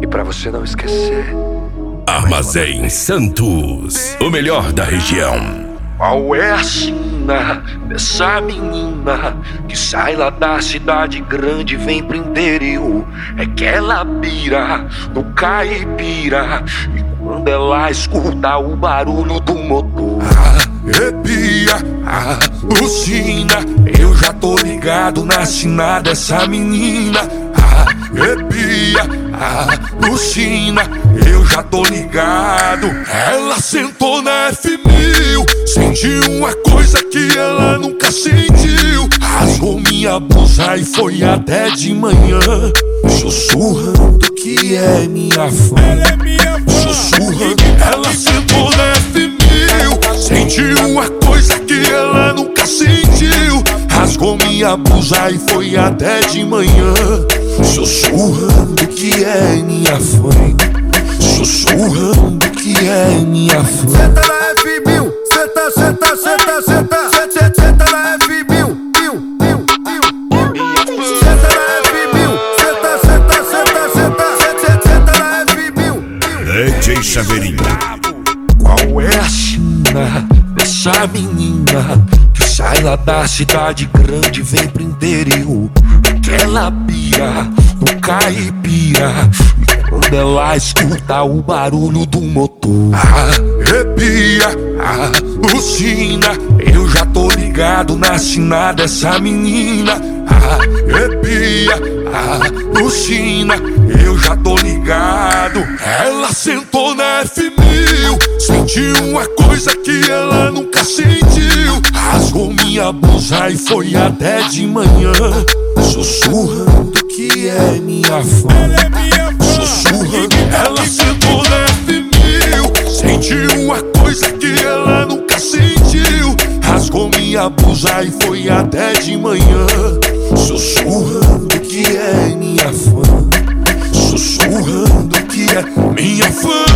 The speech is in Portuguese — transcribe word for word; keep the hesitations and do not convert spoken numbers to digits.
E pra você não esquecer, Armazém Santos, o melhor da região. qual é a sina dessa menina que sai lá da cidade grande e vem pro interior? É que ela pira no caipira e quando ela escuta o barulho do motor, arrepia, alucina. Eu já tô ligado na sina dessa menina. Arrepia, alucina. Eu já tô ligado. Ela sentou na F mil, sentiu uma coisa que ela nunca sentiu. Rasgou minha blusa e foi até de manhã, sussurrando que é minha fã. Ela é minha fã. Sussurrando. Ela sentou na F mil, sentiu uma coisa que ela nunca sentiu. Rasgou minha blusa e foi até de manhã, sussurrando que é minha fã. Sussurrando que é minha fã. Senta na F mil, senta, senta, senta, senta, senta, senta na F mil, mil, mil, mil. Senta na F mil, senta, senta, senta, senta, senta, senta na F mil, mil. D J Chaveirinho. Qual é a sina dessa menina que sai lá da cidade grande e vem pro interior? Aquela pira no caipira e quando ela escuta o barulho do motor, arrepia, alucina. Eu já tô ligado na sina dessa menina. Arrepia, alucina. Eu já tô ligado. Ela sentou na F mil, sentiu uma coisa que ela nunca sentiu. Rasgou minha blusa e foi até de manhã, sussurrando que é minha fã. Sussurrando. Ela sentou na F mil, sentiu uma coisa que ela nunca sentiu. Rasgou minha blusa e foi até de manhã, sussurrando que é minha fã. Sussurrando que é minha fã.